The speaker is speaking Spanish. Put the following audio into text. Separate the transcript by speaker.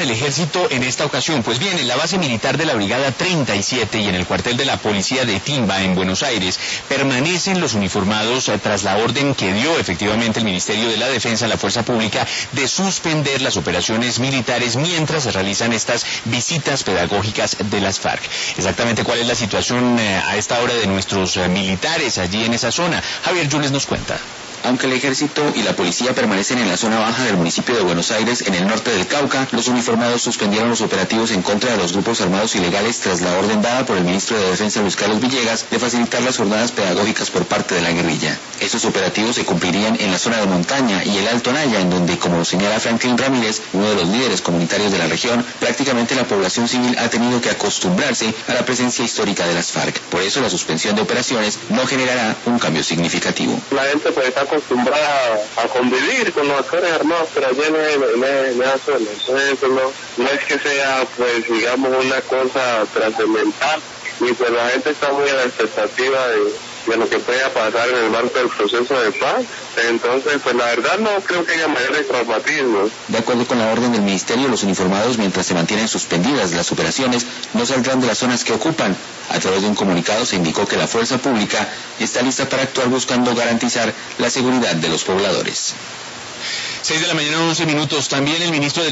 Speaker 1: el ejército en esta ocasión? Pues bien, en la base militar de la Brigada 37 y en el cuartel de la policía de Timba, en Buenos Aires, permanecen los uniformados tras la orden que dio efectivamente el Ministerio de la Defensa a la Fuerza Pública de suspender las operaciones militares mientras se realizan estas visitas pedagógicas de las FARC. Exactamente cuál es la situación a esta hora de nuestros militares allí en esa zona. Javier Yunes nos cuenta.
Speaker 2: Aunque el ejército y la policía permanecen en la zona baja del municipio de Buenos Aires, en el norte del Cauca, los uniformados suspendieron los operativos en contra de los grupos armados ilegales tras la orden dada por el ministro de Defensa Luis Carlos Villegas de facilitar las jornadas pedagógicas por parte de la guerrilla. Estos operativos se cumplirían en la zona de montaña y el Alto Naya, en donde, como lo señala Franklin Ramírez, uno de los líderes comunitarios de la región, prácticamente la población civil ha tenido que acostumbrarse a la presencia histórica de las FARC. Por eso la suspensión de operaciones no generará un cambio significativo.
Speaker 3: La gente pues está acostumbrada a convivir con los actores armados, pero allá en esa zona. Entonces no es que sea, pues digamos, una cosa trascendental, y pues la gente está muy a la expectativa de lo que pueda pasar en el marco del proceso de paz. Entonces, pues la verdad no creo que haya mayores traumatismos.
Speaker 2: De acuerdo con la orden del ministerio, los uniformados, mientras se mantienen suspendidas las operaciones, no saldrán de las zonas que ocupan. A través de un comunicado se indicó que la fuerza pública está lista para actuar buscando garantizar la seguridad de los pobladores.
Speaker 1: 6 de la mañana, 11 minutos. También el ministro del